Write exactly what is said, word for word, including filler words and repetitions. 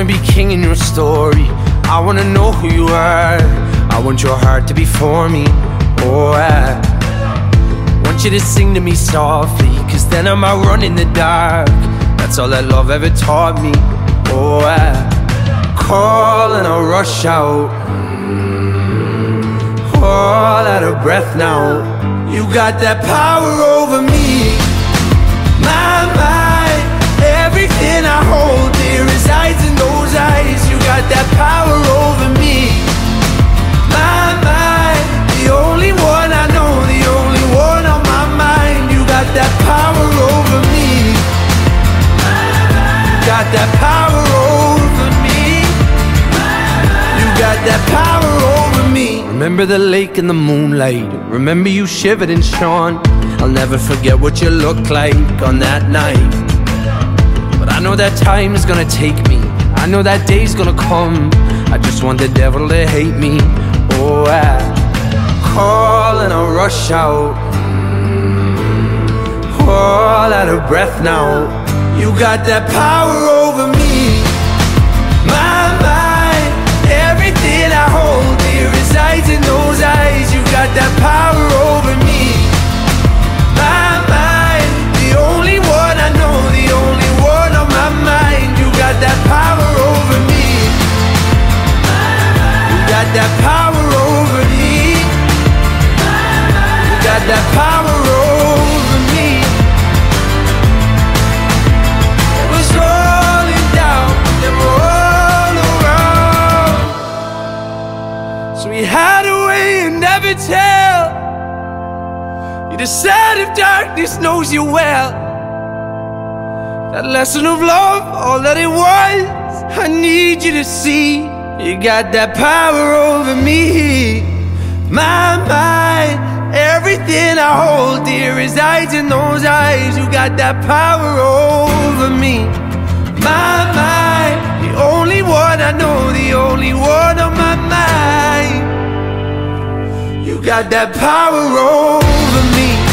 wanna be king in your story. I wanna know who you are. I want your heart to be for me. Oh, I want you to sing to me softly, cause then I might run in the dark. That's all that love ever taught me. Oh, I call and I'll rush out, all out of breath now. You got that power over me. My mind, everything I hold dear resides in those eyes. You got that power over me. My mind, the only one I know, the only one on my mind. You got that power over me. You got that power over me. You got that power over me. Remember the lake in the moonlight. Remember you shivered and shone. I'll never forget what you looked like on that night. But I know that time is gonna take me. I know that day's gonna come. I just want the devil to hate me. Oh, I call and I'll rush out, all out of breath now. You got that power over me. My mind, everything I hold dear resides in those eyes. You got that power over me. My mind, the only one I know, the only one on my mind. You got that power over me. You got that power over me. You got that power over me. It was rolling down, they were all around. So we hide away and never tell. You decided darkness knows you well. That lesson of love, all that it was, I need you to see. You got that power over me. My mind, everything I hold dear resides in those eyes. You got that power over me. My mind, the only one I know, the only one on my mind. You got that power over me.